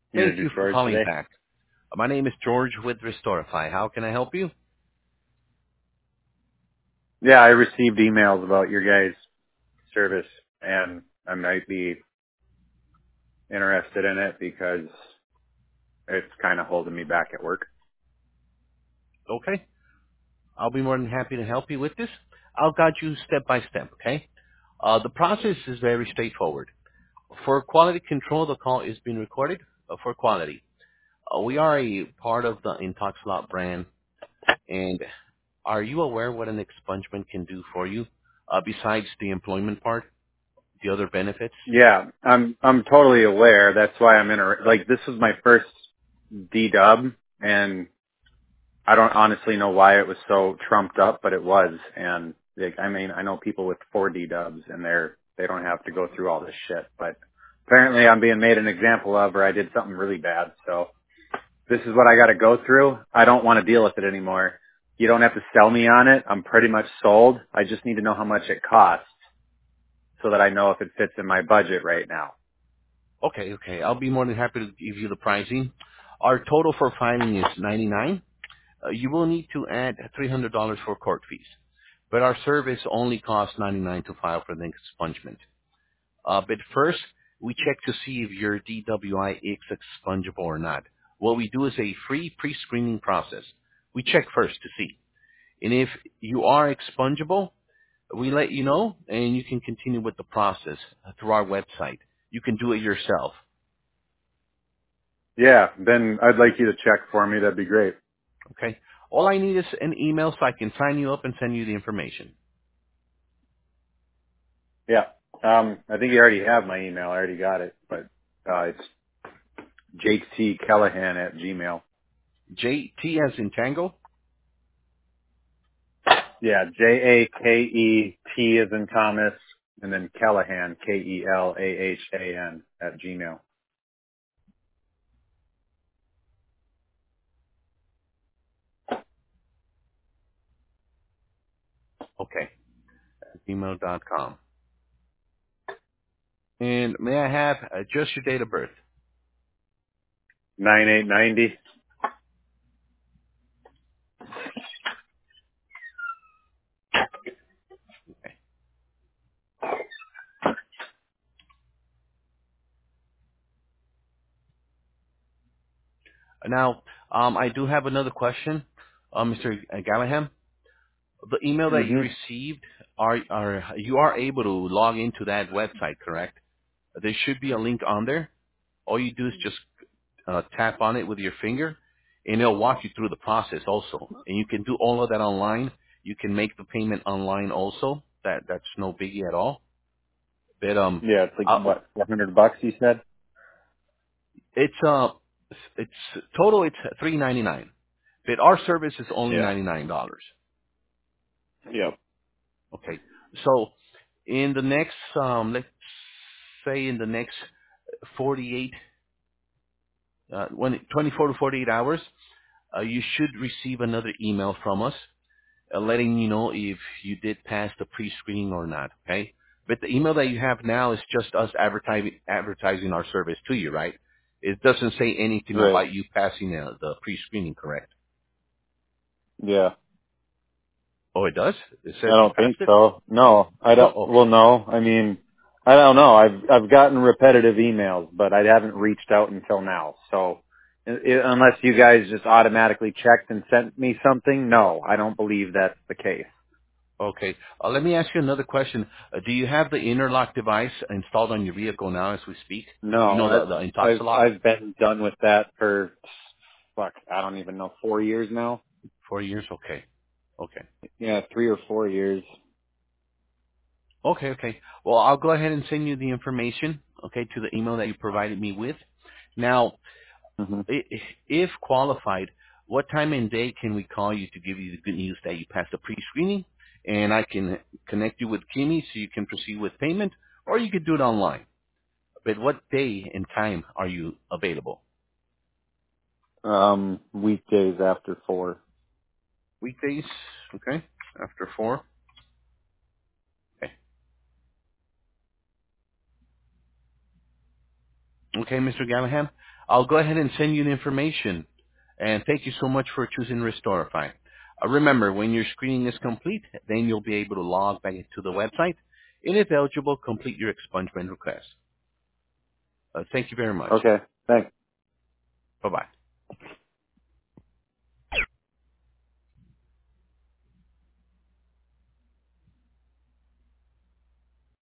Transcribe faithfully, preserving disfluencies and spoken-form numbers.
You Thank interview you for George calling today? back. My name is George with Restorify. How can I help you? Yeah, I received emails about your guys' service, and I might be interested in it because it's kind of holding me back at work. Okay. I'll be more than happy to help you with this. I'll guide you step by step, okay? Uh, the process is very straightforward. For quality control, the call is being recorded uh, for quality. Uh, we are a part of the IntoxLot brand, and are you aware what an expungement can do for you uh, besides the employment part, the other benefits? Yeah, I'm I'm totally aware. That's why I'm inter- like this was my first D dub, and I don't honestly know why it was so trumped up, but it was. And like, I mean, I know people with four D dubs, and they're they don't have to go through all this shit. But apparently, I'm being made an example of, or I did something really bad. So this is what I got to go through. I don't want to deal with it anymore. You don't have to sell me on it. I'm pretty much sold. I just need to know how much it costs so that I know if it fits in my budget right now. Okay, okay. I'll be more than happy to give you the pricing. Our total for filing is ninety-nine. Uh, you will need to add three hundred dollars for court fees, but our service only costs ninety-nine to file for the expungement. Uh, but first, we check to see if your D W I is expungible or not. What we do is a free pre-screening process. We check first to see. And if you are expungible, we let you know, and you can continue with the process through our website. You can do it yourself. Yeah, then I'd like you to check for me. That'd be great. Okay. All I need is an email so I can sign you up and send you the information. Yeah. Um, I think you already have my email. I already got it, but uh, it's Jake T. Callahan at Gmail. J T as in Tango. Yeah, J A K E T as in Thomas, and then Callahan, K E L A H A N at Gmail. Okay. Gmail dot com. And may I have uh, just your date of birth? Nine eight ninety. Okay. Now, um, I do have another question, uh, Mister Gallahan. The email that you Mm-hmm. received, are are you are able to log into that website, correct? There should be a link on there. All you do is just uh, tap on it with your finger, and it'll walk you through the process also. And you can do all of that online. You can make the payment online also. That that's no biggie at all. But um, Yeah, it's like uh, what, four hundred bucks you said? it's uh, it's total. It's three ninety nine. But our service is only Yeah. ninety nine dollars. Yep. Okay. So in the next um, let's say in the next forty eight, uh, when twenty four to forty eight hours, uh, you should receive another email from us uh, letting you know if you did pass the pre-screening or not, okay? But the email that you have now is just us advertising advertising our service to you, right? It doesn't say anything Right. about you passing the, the pre-screening, correct? Yeah. Oh, it does? It I says you don't passed think it? so. No, I don't. Oh, Well, okay. no. I mean, I don't know. I've I've gotten repetitive emails, but I haven't reached out until now. So, i i unless you guys just automatically checked and sent me something, no, I don't believe that's the case. Okay. Uh, let me ask you another question. Uh, do you have the interlock device installed on your vehicle now as we speak? You No, know the, I've the I've Intoxilock? I've been done with that for fuck. I don't even know. Four years now. Four years? Okay. Okay. Yeah, three or four years. Okay, okay. Well, I'll go ahead and send you the information, okay, to the email that you provided me with. Now, hmm i- if qualified, what time and day can we call you to give you the good news that you passed the pre-screening, and I can connect you with Kimmy so you can proceed with payment, or you could do it online. But what day and time are you available? Um, weekdays after four. Weekdays, okay, after four. Okay, okay, Mister Gallahan. I'll go ahead and send you the information. And thank you so much for choosing Restorify. Uh, remember, when your screening is complete, then you'll be able to log back into the website. And if eligible, complete your expungement request. Uh, thank you very much. Okay. Thanks. Bye-bye.